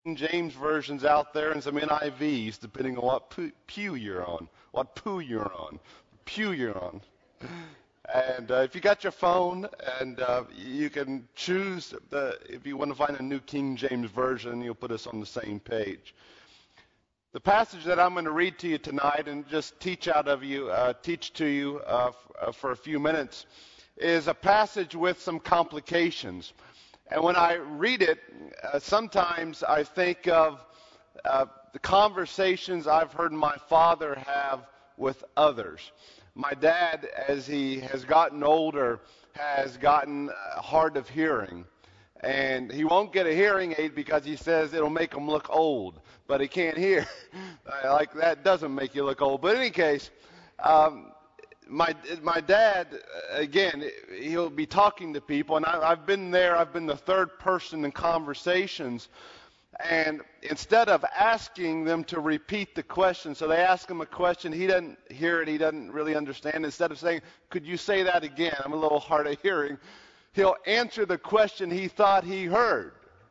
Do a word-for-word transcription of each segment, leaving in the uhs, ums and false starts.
James versions out there and some N I Vs, depending on what pu- pew you're on, what poo you're on, pew you're on. And uh, if you got your phone, and uh, you can choose the, if you want to find a New King James version, you'll put us on the same page. The passage that I'm going to read to you tonight and just teach out of you, uh, teach to you uh, f- uh, for a few minutes, is a passage with some complications. And when I read it, uh, sometimes I think of uh, the conversations I've heard my father have with others. My dad, as he has gotten older, has gotten uh, hard of hearing. And he won't get a hearing aid because he says it'll make him look old. But he can't hear. Like, that doesn't make you look old. But in any case, um, my my dad, again, he'll be talking to people. And I, I've been there. I've been the third person in conversations. And instead of asking them to repeat the question, so they ask him a question, he doesn't hear it, he doesn't really understand. Instead of saying, could you say that again? I'm a little hard of hearing. He'll answer the question he thought he heard.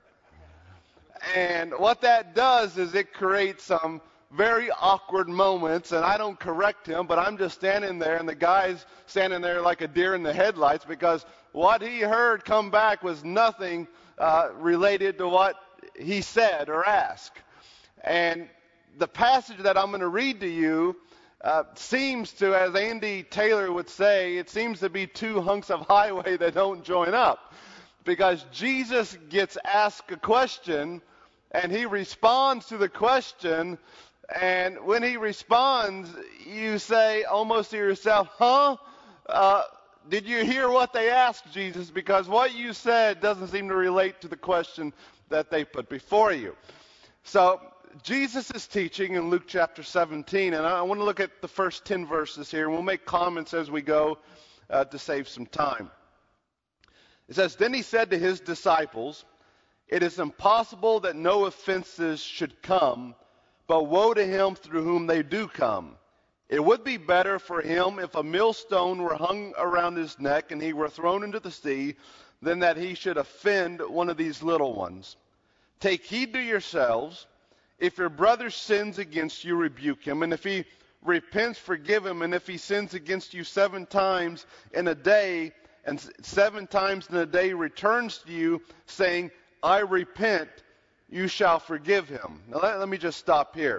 And what that does is it creates some very awkward moments, and I don't correct him, but I'm just standing there, and the guy's standing there like a deer in the headlights because what he heard come back was nothing uh, related to what he said or asked. And the passage that I'm going to read to you uh, seems to, as Andy Taylor would say, it seems to be two hunks of highway that don't join up. Because Jesus gets asked a question, and he responds to the question, and when he responds, you say almost to yourself, huh? Uh, did you hear what they asked, Jesus? Because what you said doesn't seem to relate to the question that they put before you. So Jesus is teaching in Luke chapter seventeen, and I want to look at the first ten verses here, and we'll make comments as we go uh, to save some time. It says, then he said to his disciples, it is impossible that no offenses should come, but woe to him through whom they do come. It would be better for him if a millstone were hung around his neck and he were thrown into the sea, than that he should offend one of these little ones. Take heed to yourselves. If your brother sins against you, rebuke him. And if he repents, forgive him. And if he sins against you seven times in a day, and seven times in a day returns to you, saying, I repent, you shall forgive him. Now let, let me just stop here.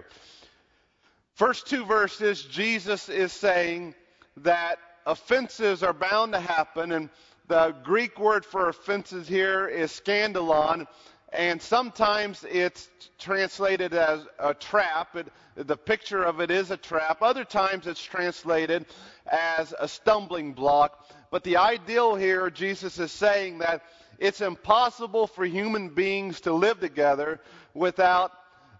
First two verses, Jesus is saying that offenses are bound to happen, and the Greek word for offenses here is scandalon, and sometimes it's translated as a trap. It, the picture of it is a trap. Other times it's translated as a stumbling block. But the ideal here, Jesus is saying that it's impossible for human beings to live together without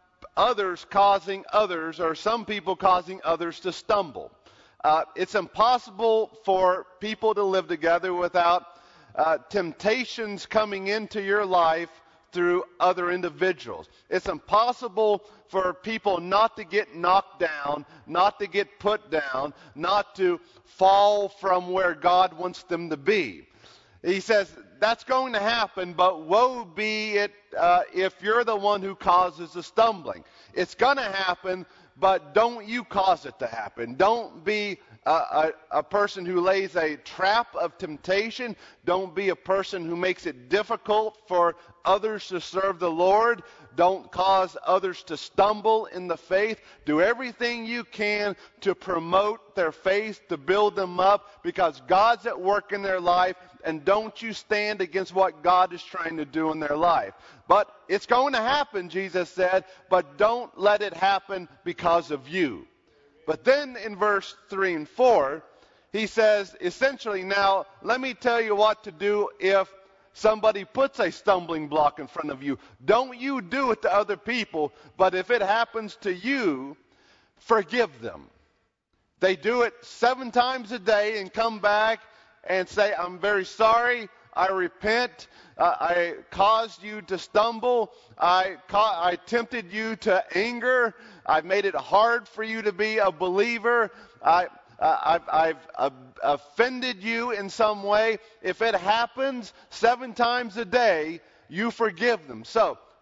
others causing others, or some people causing others to stumble. Uh, it's impossible for people to live together without uh, temptations coming into your life through other individuals. It's impossible for people not to get knocked down, not to get put down, not to fall from where God wants them to be. He says that's going to happen, but woe be it uh, if you're the one who causes the stumbling. It's going to happen, but don't you cause it to happen. Don't be a, a, a person who lays a trap of temptation. Don't be a person who makes it difficult for others to serve the Lord. Don't cause others to stumble in the faith. Do everything you can to promote their faith, to build them up, because God's at work in their life, and don't you stand against what God is trying to do in their life. But it's going to happen, Jesus said, but don't let it happen because of you. But then in verse three and four, he says, essentially, now, let me tell you what to do if somebody puts a stumbling block in front of you. Don't you do it to other people, but if it happens to you, forgive them. They do it seven times a day and come back and say, I'm very sorry, I repent, uh, I caused you to stumble, I, ca- I tempted you to anger, I've made it hard for you to be a believer, I, uh, I've, I've uh, offended you in some way. If it happens seven times a day, you forgive them. So,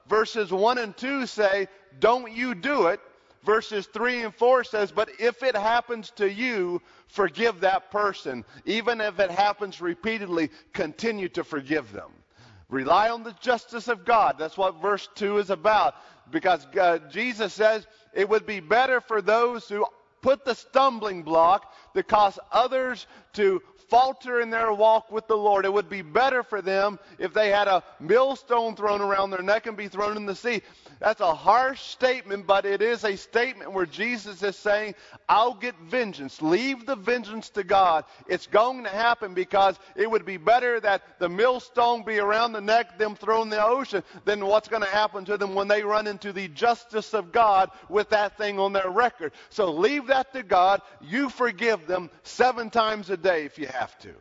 verses one and two say, don't you do it. Verses three and four says, but if it happens to you, forgive that person. Even if it happens repeatedly, continue to forgive them. Rely on the justice of God. That's what verse two is about. Because uh, Jesus says it would be better for those who put the stumbling block to cause others to falter in their walk with the Lord. It would be better for them if they had a millstone thrown around their neck and be thrown in the sea. That's a harsh statement, but it is a statement where Jesus is saying, I'll get vengeance. Leave the vengeance to God. It's going to happen, because it would be better that the millstone be around the neck, them thrown in the ocean, than what's going to happen to them when they run into the justice of God with that thing on their record. So leave that to God. You forgive them seven times a day if you have to. Amen.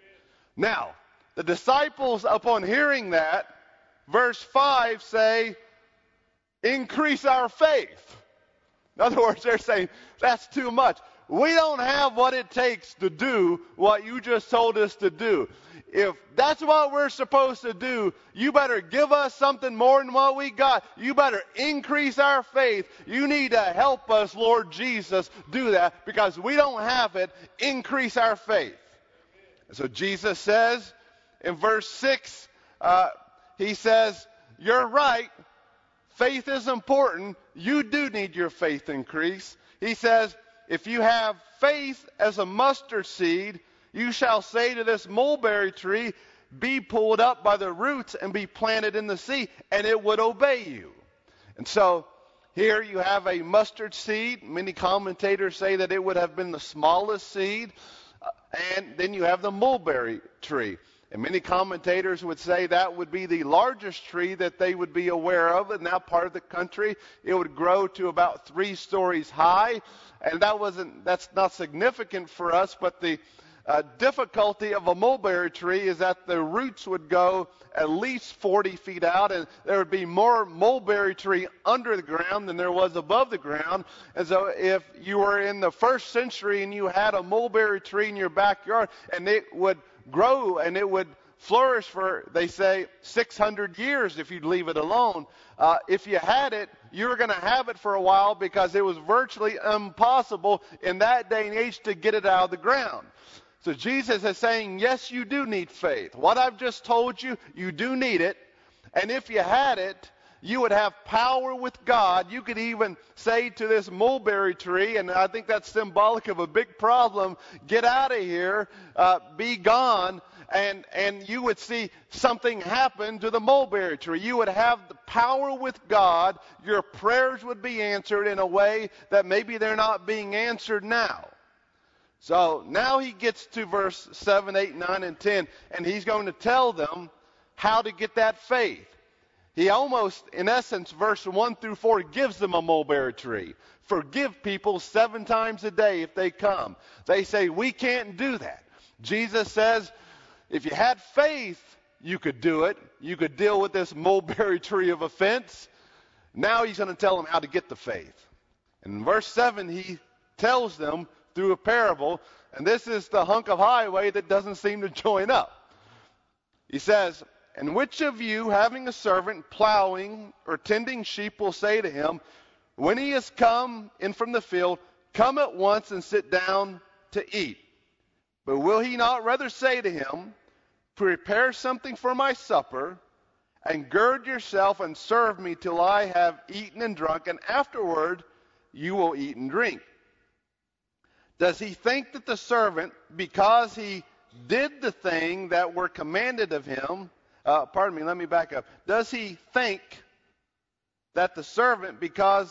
Now, the disciples, upon hearing that, verse five say, increase our faith. In other words, they're saying, that's too much. We don't have what it takes to do what you just told us to do. If that's what we're supposed to do, you better give us something more than what we got. You better increase our faith. You need to help us, Lord Jesus, do that, because we don't have it. Increase our faith. So Jesus says in verse six, uh, he says, you're right. Faith is important. You do need your faith increase. He says, if you have faith as a mustard seed, you shall say to this mulberry tree, be pulled up by the roots and be planted in the sea, and it would obey you. And so here you have a mustard seed. Many commentators say that it would have been the smallest seed. Uh, and then you have the mulberry tree. And many commentators would say that would be the largest tree that they would be aware of in that part of the country. It would grow to about three stories high. And that wasn't, that's not significant for us, but the uh, difficulty of a mulberry tree is that the roots would go at least forty feet out, and there would be more mulberry tree under the ground than there was above the ground. And so if you were in the first century and you had a mulberry tree in your backyard, and it would grow and it would flourish for, they say, six hundred years if you'd leave it alone. Uh, if you had it, you were going to have it for a while, because it was virtually impossible in that day and age to get it out of the ground. So Jesus is saying, yes, you do need faith. What I've just told you, you do need it. And if you had it, you would have power with God. You could even say to this mulberry tree, and I think that's symbolic of a big problem, get out of here, uh, be gone, and, and you would see something happen to the mulberry tree. You would have the power with God. Your prayers would be answered in a way that maybe they're not being answered now. So now he gets to verse seven, eight, nine, and ten, and he's going to tell them how to get that faith. He almost, in essence, verse one through four, gives them a mulberry tree. Forgive people seven times a day if they come. They say, we can't do that. Jesus says, if you had faith, you could do it. You could deal with this mulberry tree of offense. Now he's going to tell them how to get the faith. And in verse seven, he tells them through a parable, and this is the hunk of highway that doesn't seem to join up. He says, and which of you, having a servant plowing or tending sheep, will say to him, when he has come in from the field, come at once and sit down to eat? But will he not rather say to him, prepare something for my supper, and gird yourself and serve me till I have eaten and drunk, and afterward you will eat and drink? Does he think that the servant, because he did the thing that were commanded of him, Uh, pardon me, let me back up. Does he think that the servant, because,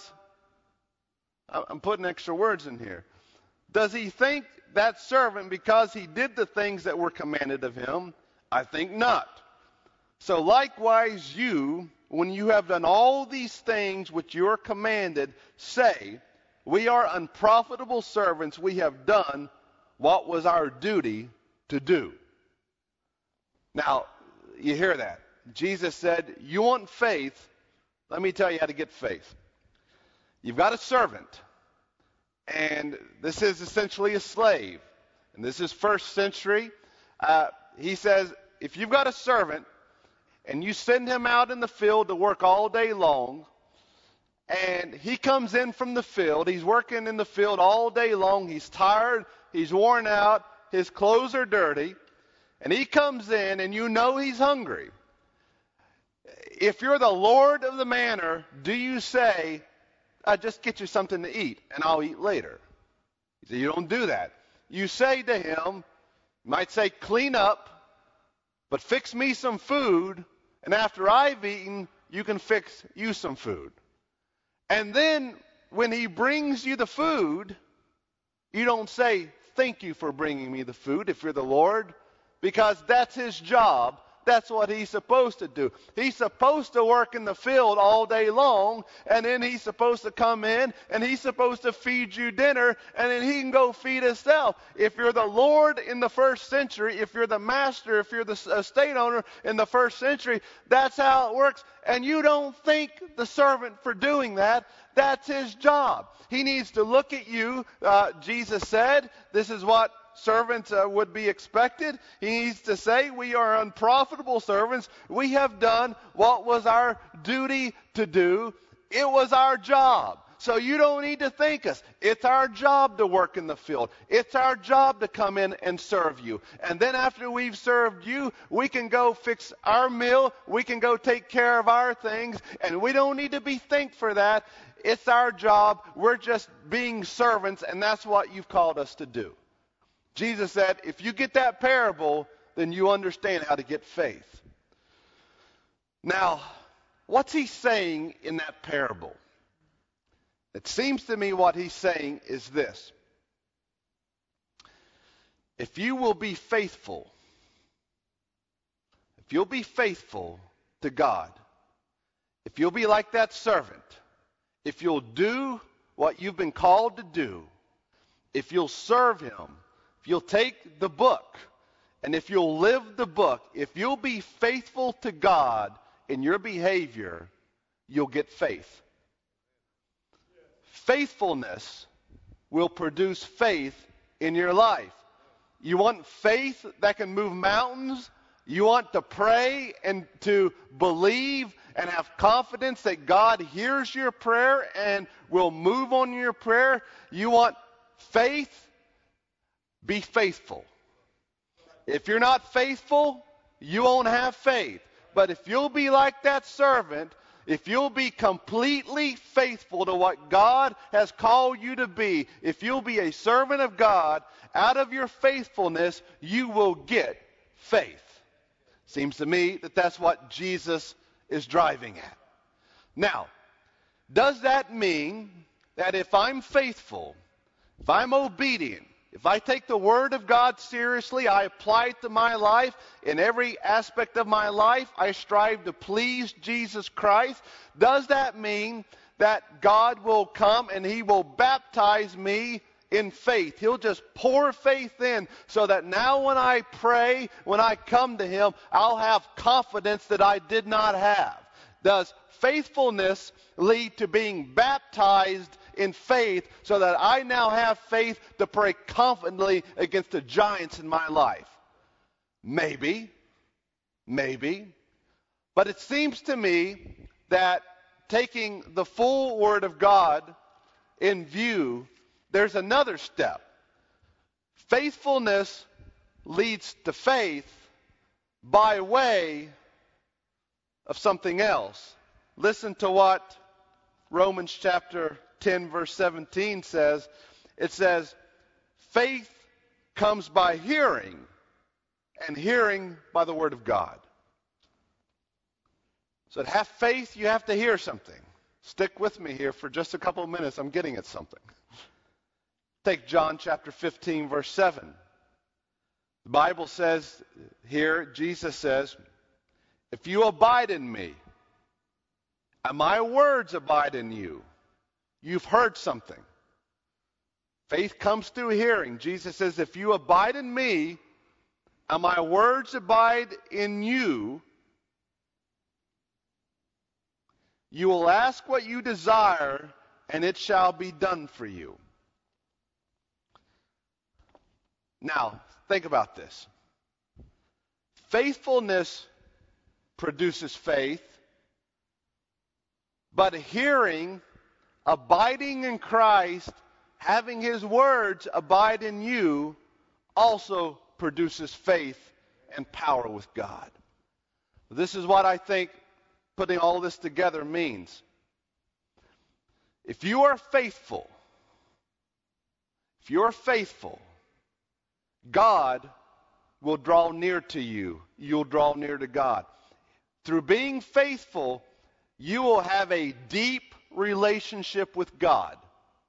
I'm putting extra words in here. Does he think that servant, because he did the things that were commanded of him? I think not. So likewise you, when you have done all these things which you are commanded, say, we are unprofitable servants, we have done what was our duty to do. Now, you hear that. Jesus said, you want faith? Let me tell you how to get faith. You've got a servant, and this is essentially a slave. And this is first century. Uh, he says, if you've got a servant, and you send him out in the field to work all day long, and he comes in from the field. He's working in the field all day long. He's tired. He's worn out. His clothes are dirty. And he comes in, and you know he's hungry. If you're the Lord of the manor, do you say, uh, just get you something to eat, and I'll eat later? You say, you don't do that. You say to him, you might say, clean up, but fix me some food, and after I've eaten, you can fix you some food. And then when he brings you the food, you don't say, thank you for bringing me the food if you're the Lord, because that's his job. That's what he's supposed to do. He's supposed to work in the field all day long, and then he's supposed to come in, and he's supposed to feed you dinner, and then he can go feed himself. If you're the Lord in the first century, if you're the master, if you're the estate owner in the first century, that's how it works. And you don't thank the servant for doing that. That's his job. He needs to look at you. Uh, Jesus said, this is what servants uh, would be expected. He needs to say, we are unprofitable servants. We have done what was our duty to do. It was our job. So you don't need to thank us. It's our job to work in the field. It's our job to come in and serve you. And then after we've served you, we can go fix our meal. We can go take care of our things. And we don't need to be thanked for that. It's our job. We're just being servants, and that's what you've called us to do. Jesus said, if you get that parable, then you understand how to get faith. Now, what's he saying in that parable? It seems to me what he's saying is this. If you will be faithful, if you'll be faithful to God, if you'll be like that servant, if you'll do what you've been called to do, if you'll serve him, if you'll take the book, and if you'll live the book, if you'll be faithful to God in your behavior, you'll get faith. Faithfulness will produce faith in your life. You want faith that can move mountains? You want to pray and to believe and have confidence that God hears your prayer and will move on your prayer? You want faith? Be faithful. If you're not faithful, you won't have faith. But if you'll be like that servant, if you'll be completely faithful to what God has called you to be, if you'll be a servant of God, out of your faithfulness, you will get faith. Seems to me that that's what Jesus is driving at. Now, does that mean that if I'm faithful, if I'm obedient, if I take the Word of God seriously, I apply it to my life, in every aspect of my life, I strive to please Jesus Christ, does that mean that God will come and He will baptize me in faith? He'll just pour faith in so that now when I pray, when I come to Him, I'll have confidence that I did not have. Does faithfulness lead to being baptized in faith so that I now have faith to pray confidently against the giants in my life? Maybe. Maybe. But it seems to me that taking the full Word of God in view, there's another step. Faithfulness leads to faith by way of something else. Listen to what Romans chapter ten verse seventeen says. It says, faith comes by hearing, and hearing by the Word of God. So to have faith, you have to hear something. Stick with me here for just a couple of minutes. I'm getting at something. Take John chapter fifteen verse seven. The Bible says here, Jesus says, if you abide in me, and my words abide in you, you've heard something. Faith comes through hearing. Jesus says, if you abide in me, and my words abide in you, you will ask what you desire, and it shall be done for you. Now, think about this. Faithfulness produces faith, but hearing, abiding in Christ, having his words abide in you, also produces faith and power with God. This is what I think putting all this together means. If you are faithful, if you are faithful, God will draw near to you. You'll draw near to God. Through being faithful, you will have a deep relationship with God.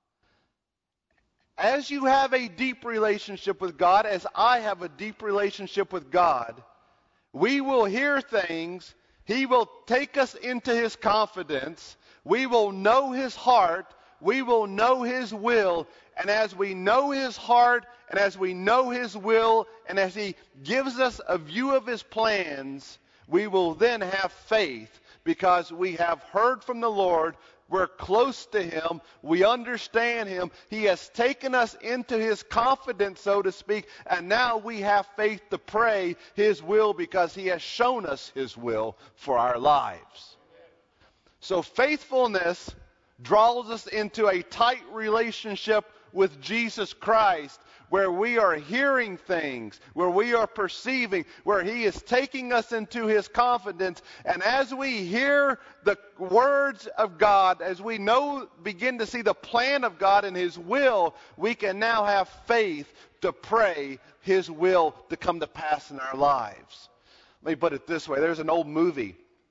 As you have a deep relationship with God, as I have a deep relationship with God, we will hear things. He will take us into his confidence. We will know his heart. We will know his will. And as we know his heart, and as we know his will, and as he gives us a view of his plans, we will then have faith because we have heard from the Lord. We're close to him. We understand him. He has taken us into his confidence, so to speak, and now we have faith to pray his will because he has shown us his will for our lives. So faithfulness draws us into a tight relationship with Jesus Christ, where we are hearing things, where we are perceiving, where he is taking us into his confidence. And as we hear the words of God, as we know, begin to see the plan of God and his will, we can now have faith to pray his will to come to pass in our lives. Let me put it this way. There's an old movie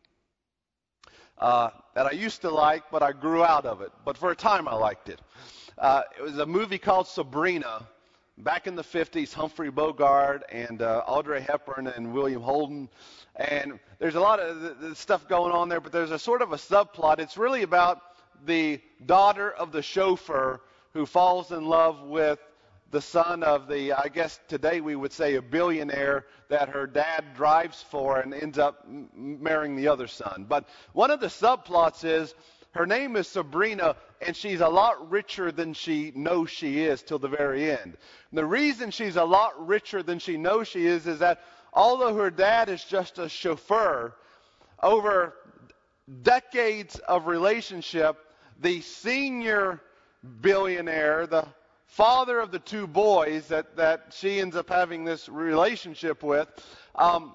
uh, that I used to like, but I grew out of it. But for a time I liked it. Uh, it was a movie called Sabrina. Back in the fifties, Humphrey Bogart and uh, Audrey Hepburn and William Holden. And there's a lot of the, the stuff going on there, but there's a sort of a subplot. It's really about the daughter of the chauffeur who falls in love with the son of the, I guess today we would say a billionaire that her dad drives for and ends up m- marrying the other son. But one of the subplots is her name is Sabrina, and she's a lot richer than she knows she is till the very end. And the reason she's a lot richer than she knows she is is that although her dad is just a chauffeur, over decades of relationship, the senior billionaire, the father of the two boys that, that she ends up having this relationship with, um,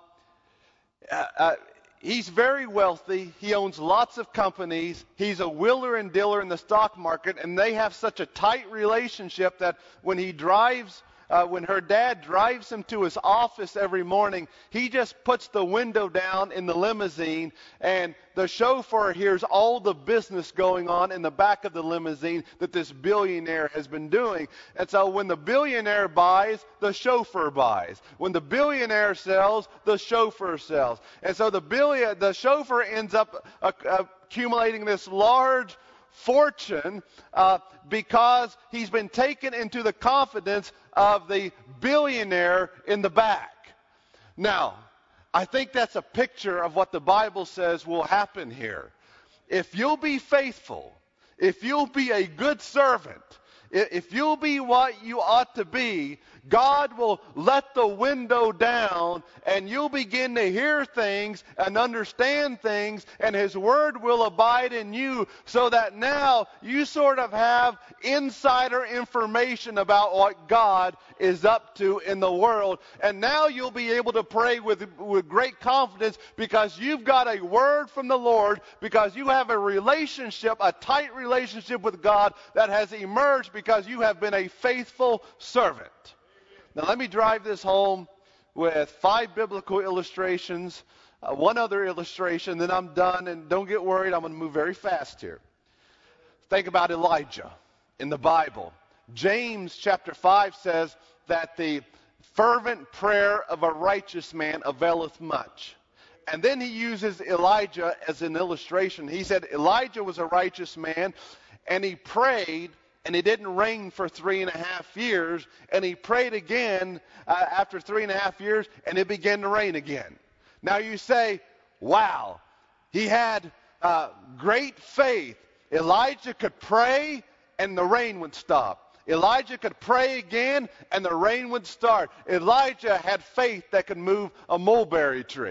uh, uh, he's very wealthy. He owns lots of companies. He's a wheeler and dealer in the stock market, and they have such a tight relationship that when he drives, uh, when her dad drives him to his office every morning, he just puts the window down in the limousine, and the chauffeur hears all the business going on in the back of the limousine that this billionaire has been doing. And so when the billionaire buys, the chauffeur buys. When the billionaire sells, the chauffeur sells. And so the billion, the chauffeur ends up uh, accumulating this large fortune uh, because he's been taken into the confidence of the billionaire in the back. Now, I think that's a picture of what the Bible says will happen here. If you'll be faithful, if you'll be a good servant, if you'll be what you ought to be, God will let the window down and you'll begin to hear things and understand things, and his word will abide in you, so that now you sort of have insider information about what God is up to in the world. And now you'll be able to pray with, with great confidence because you've got a word from the Lord, because you have a relationship, a tight relationship with God that has emerged because you have been a faithful servant. Now let me drive this home with five biblical illustrations, uh, one other illustration, then I'm done, and don't get worried, I'm going to move very fast here. Think about Elijah in the Bible. James chapter five says that the fervent prayer of a righteous man availeth much. And then he uses Elijah as an illustration. He said Elijah was a righteous man, and he prayed, and it didn't rain for three and a half years. And he prayed again uh, after three and a half years, and it began to rain again. Now you say, wow, he had uh, great faith. Elijah could pray, and the rain would stop. Elijah could pray again, and the rain would start. Elijah had faith that could move a mulberry tree.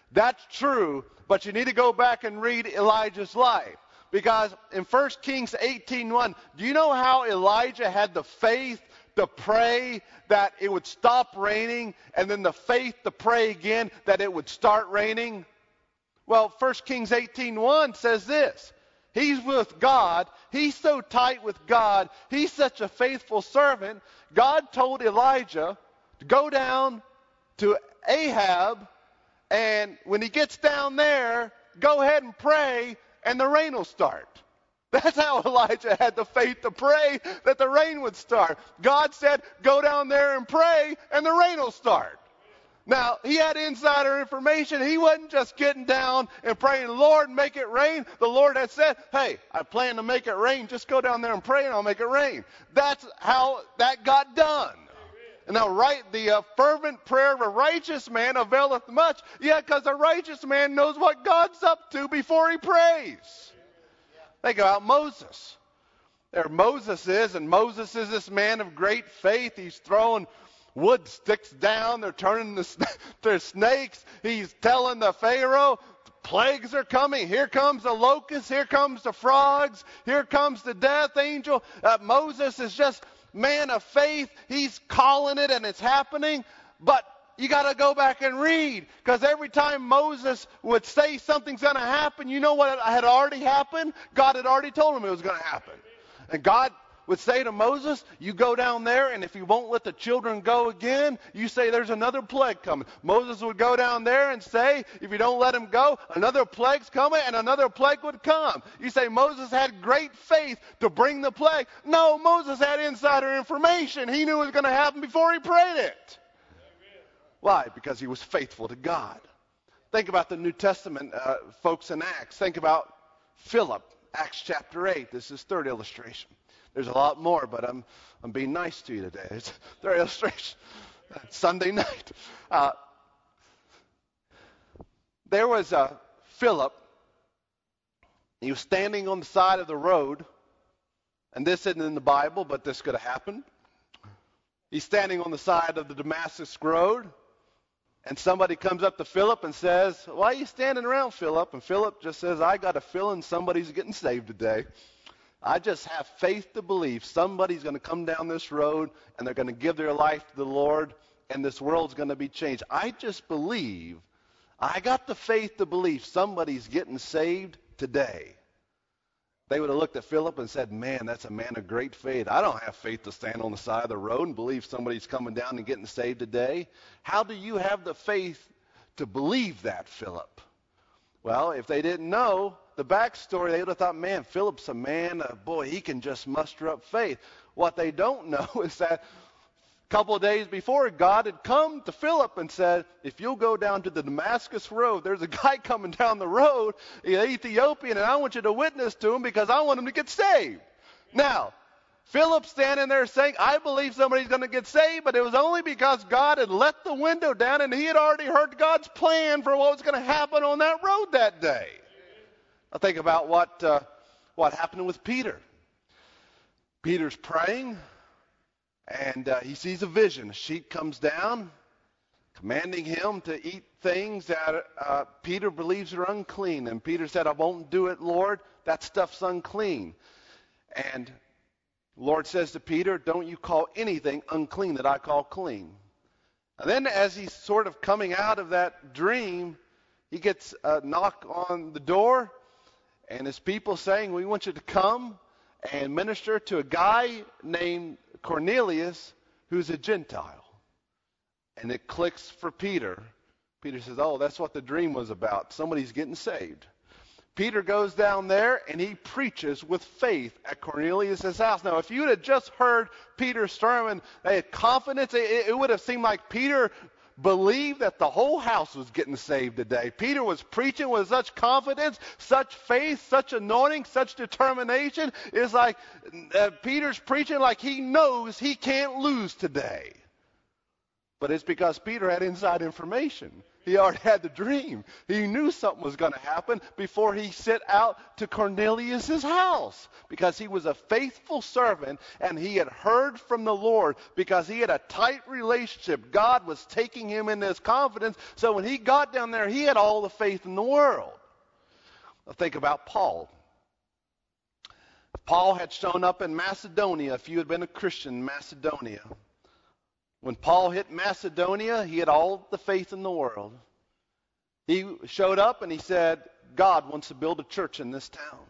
That's true, but you need to go back and read Elijah's life. Because in First Kings eighteen one, do you know how Elijah had the faith to pray that it would stop raining, and then the faith to pray again that it would start raining? Well, First Kings eighteen one says this. He's with God. He's so tight with God. He's such a faithful servant. God told Elijah to go down to Ahab, and when he gets down there, go ahead and pray, and the rain will start. That's how Elijah had the faith to pray that the rain would start. God said, go down there and pray, and the rain will start. Now, he had insider information. He wasn't just getting down and praying, Lord, make it rain. The Lord had said, hey, I plan to make it rain. Just go down there and pray, and I'll make it rain. That's how that got done. And now, right, the uh, fervent prayer of a righteous man availeth much. Yeah, because a righteous man knows what God's up to before he prays. Think about Moses. There Moses is, and Moses is this man of great faith. He's throwing wood sticks down. They're turning the, to snakes. He's telling the Pharaoh, the plagues are coming. Here comes the locusts. Here comes the frogs. Here comes the death angel. Uh, Moses is just man of faith. He's calling it, and it's happening. But you got to go back and read, because every time Moses would say something's going to happen, you know what had already happened? God had already told him it was going to happen. And God would say to Moses, you go down there, and if you won't let the children go again, you say there's another plague coming. Moses would go down there and say, if you don't let them go, another plague's coming, and another plague would come. You say Moses had great faith to bring the plague. No, Moses had insider information. He knew it was going to happen before he prayed it. Why? Because he was faithful to God. Think about the New Testament uh, folks in Acts. Think about Philip, Acts chapter eight. This is third illustration. There's a lot more, but I'm I'm being nice to you today. It's third illustration. Sunday night. Uh, there was uh, Philip. He was standing on the side of the road, and this isn't in the Bible, but this could have happened. He's standing on the side of the Damascus road, and somebody comes up to Philip and says, why are you standing around, Philip? And Philip just says, I got a feeling somebody's getting saved today. I just have faith to believe somebody's going to come down this road, and they're going to give their life to the Lord, and this world's going to be changed. I just believe, I got the faith to believe somebody's getting saved today. They would have looked at Philip and said, man, that's a man of great faith. I don't have faith to stand on the side of the road and believe somebody's coming down and getting saved today. How do you have the faith to believe that, Philip? Well, if they didn't know the backstory, they would have thought, man, Philip's a man, uh, boy, he can just muster up faith. What they don't know is that a couple of days before, God had come to Philip and said, if you'll go down to the Damascus road, there's a guy coming down the road, an Ethiopian, and I want you to witness to him because I want him to get saved. Now, Philip standing there saying, I believe somebody's going to get saved, but it was only because God had let the window down and he had already heard God's plan for what was going to happen on that road that day. I think about what uh, what happened with Peter. Peter's praying, and uh, he sees a vision. A sheep comes down, commanding him to eat things that uh, Peter believes are unclean. And Peter said, I won't do it, Lord. That stuff's unclean. And the Lord says to Peter, don't you call anything unclean that I call clean. And then as he's sort of coming out of that dream, he gets a knock on the door, and his people saying, we want you to come and minister to a guy named Cornelius who's a Gentile. And it clicks for Peter. Peter says, oh, that's what the dream was about. Somebody's getting saved. Peter goes down there and he preaches with faith at Cornelius' house. Now, if you had just heard Peter's sermon, they had confidence. It, it would have seemed like Peter believed that the whole house was getting saved today. Peter was preaching with such confidence, such faith, such anointing, such determination. It's like uh, Peter's preaching like he knows he can't lose today. But it's because Peter had inside information. He already had the dream. He knew something was going to happen before he set out to Cornelius' house, because he was a faithful servant and he had heard from the Lord, because he had a tight relationship. God was taking him into his confidence. So when he got down there, he had all the faith in the world. Now think about Paul. If Paul had shown up in Macedonia, if you had been a Christian in Macedonia, when Paul hit Macedonia, he had all the faith in the world. He showed up and he said, God wants to build a church in this town.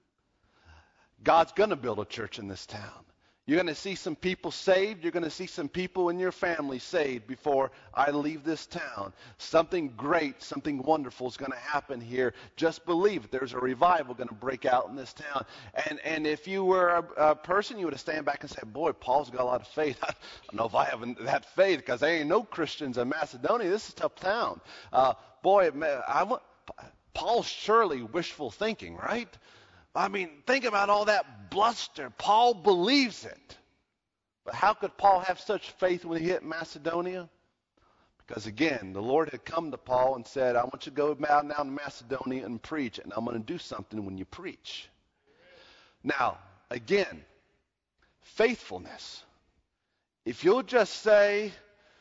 God's going to build a church in this town. You're going to see some people saved. You're going to see some people in your family saved before I leave this town. Something great, something wonderful is going to happen here. Just believe it. There's a revival going to break out in this town. And and if you were a, a person, you would have stand back and said, boy, Paul's got a lot of faith. I don't know if I have that faith, because there ain't no Christians in Macedonia. This is a tough town. Uh, boy, I want, Paul's surely wishful thinking, right? I mean, think about all that bluster. Paul believes it. But how could Paul have such faith when he hit Macedonia? Because again, the Lord had come to Paul and said, I want you to go down to Macedonia and preach, and I'm going to do something when you preach. Now, again, faithfulness. If you'll just say,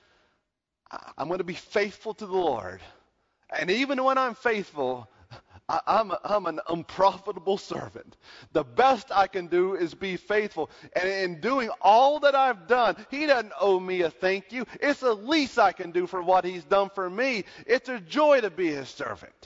I'm going to be faithful to the Lord, and even when I'm faithful, I, I'm, a, I'm an unprofitable servant. The best I can do is be faithful. And in doing all that I've done, he doesn't owe me a thank you. It's the least I can do for what he's done for me. It's a joy to be his servant.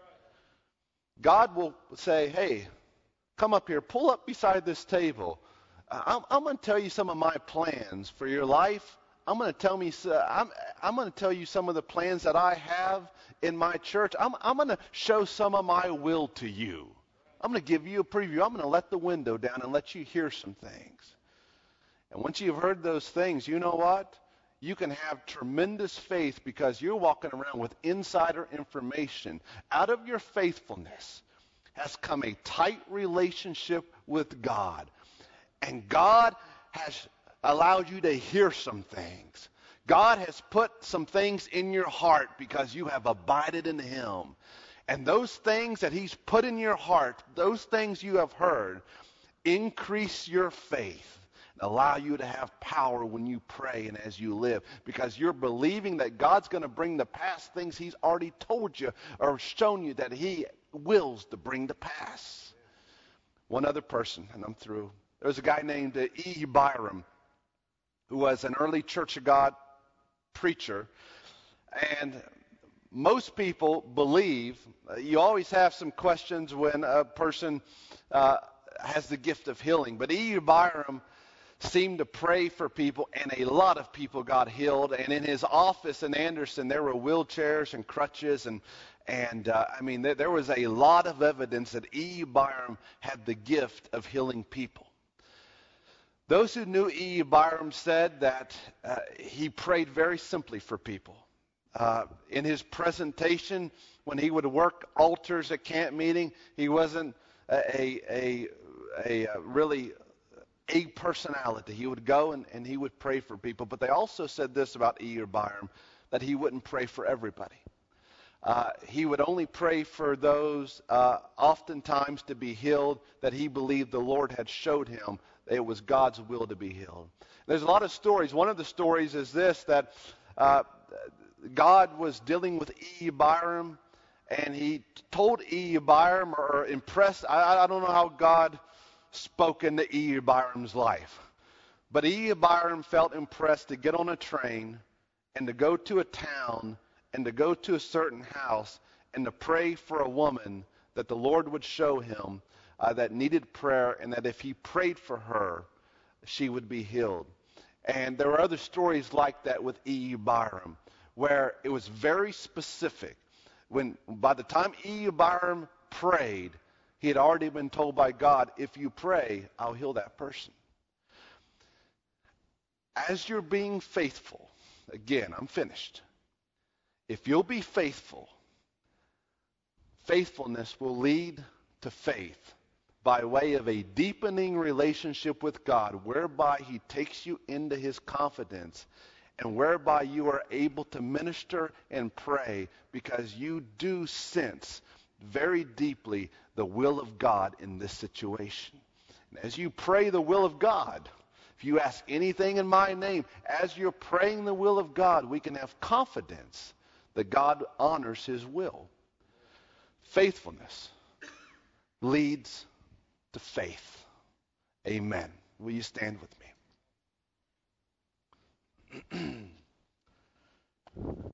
God will say, hey, come up here, pull up beside this table. I'm, I'm going to tell you some of my plans for your life. I'm going to tell me. I'm, I'm going to tell you some of the plans that I have in my church. I'm, I'm going to show some of my will to you. I'm going to give you a preview. I'm going to let the window down and let you hear some things. And once you've heard those things, you know what? You can have tremendous faith, because you're walking around with insider information. Out of your faithfulness has come a tight relationship with God. And God has allowed you to hear some things. God has put some things in your heart because you have abided in him. And those things that he's put in your heart, those things you have heard, increase your faith and allow you to have power when you pray and as you live, because you're believing that God's going to bring to pass things he's already told you or shown you that he wills to bring to pass. One other person, and I'm through. There was a guy named E E. Byram, who was an early Church of God preacher. And most people believe, uh, you always have some questions when a person uh, has the gift of healing. But E E. Byram seemed to pray for people, and a lot of people got healed. And in his office in Anderson, there were wheelchairs and crutches. And, and uh, I mean, there, there was a lot of evidence that E E. Byram had the gift of healing people. Those who knew E E. Byram said that uh, he prayed very simply for people. Uh, in his presentation, when he would work altars at camp meeting, he wasn't a, a, a, a really a personality. He would go and, and he would pray for people. But they also said this about E E. Byram, that he wouldn't pray for everybody. Uh, he would only pray for those uh, oftentimes to be healed that he believed the Lord had showed him it was God's will to be healed. There's a lot of stories. One of the stories is this, that uh, God was dealing with E E. Byram, and he told E E. Byram, or impressed, I, I don't know how God spoke into E E. Byram's life, but E E. Byram felt impressed to get on a train and to go to a town and to go to a certain house and to pray for a woman that the Lord would show him Uh, that needed prayer, and that if he prayed for her, she would be healed. And there are other stories like that with E E. Byram, where it was very specific. When by the time E E. Byram prayed, he had already been told by God, if you pray, I'll heal that person. As you're being faithful, again, I'm finished. If you'll be faithful, faithfulness will lead to faith, by way of a deepening relationship with God, whereby he takes you into his confidence, and whereby you are able to minister and pray because you do sense very deeply the will of God in this situation. And as you pray the will of God, if you ask anything in my name, as you're praying the will of God, we can have confidence that God honors his will. Faithfulness leads to faith. Amen. Will you stand with me?